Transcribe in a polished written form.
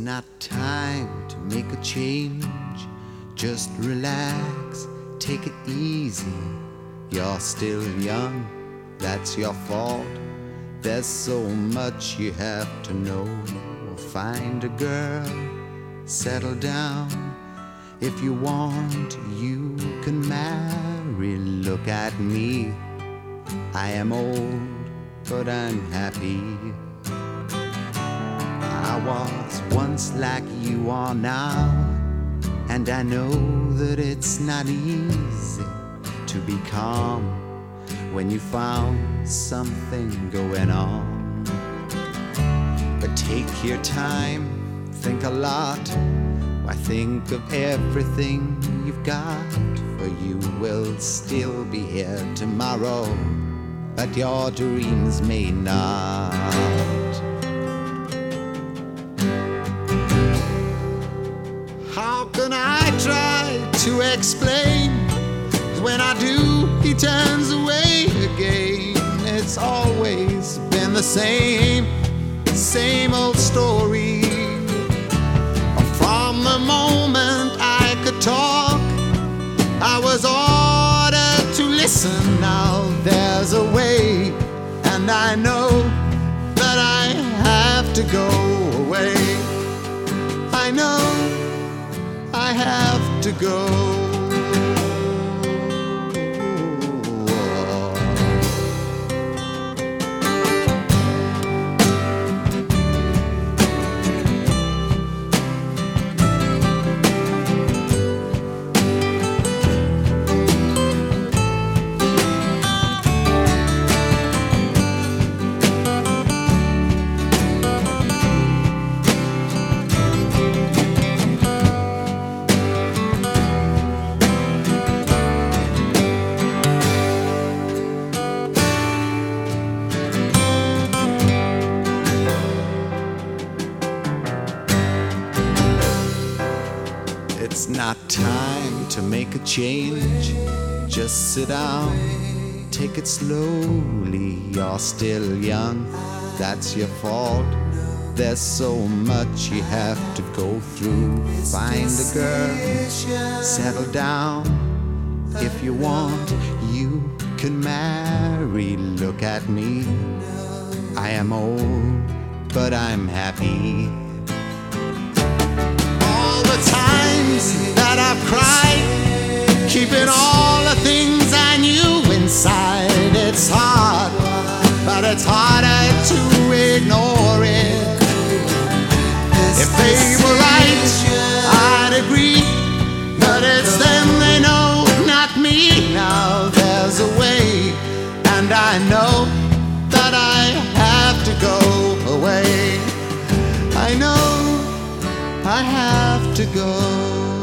not time to make a change. Just relax, take it easy. You're still young, that's your fault. There's so much you have to know. Find a girl, settle down. If you want, you can marry. Look at me, I am old, but I'm happy. I was once like you are now, and I know that it's not easy to be calm when you found something going on. But take your time, think a lot. Why, think of everything you've got, for you will still be here tomorrow, but your dreams may not. How can I try to explain? When I do, he turns away again. It's always been the same old story. From the moment I could talk, I was ordered to listen. Now there's a way, and I know that I have to go away. I know I have to go. It's not time to make a change. Just sit down, take it slowly. You're still young, that's your fault. There's so much you have to go through. Find a girl, settle down. If you want, you can marry. Look at me, I am old, but I'm happy. All the times that I've cried, keeping all the things I knew inside. It's hard, but it's harder to ignore it. If they were right, I'd agree, but it's them they know, not me. Now there's a way, and I know that I have to go away. I know I have to go.